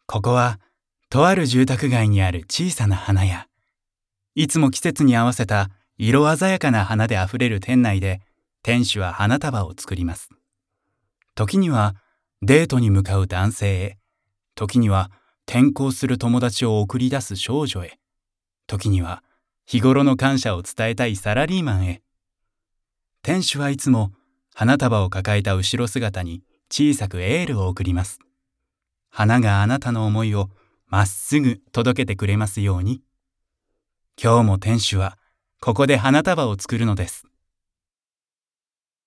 ここは、とある住宅街にある小さな花屋。いつも季節に合わせた色鮮やかな花であふれる店内で、店主は花束を作ります。時にはデートに向かう男性へ、時には転校する友達を送り出す少女へ、時には日頃の感謝を伝えたいサラリーマンへ。店主はいつも花束を抱えた後ろ姿に小さくエールを送ります。花があなたの思いをまっすぐ届けてくれますように。今日も店主はここで花束を作るのです。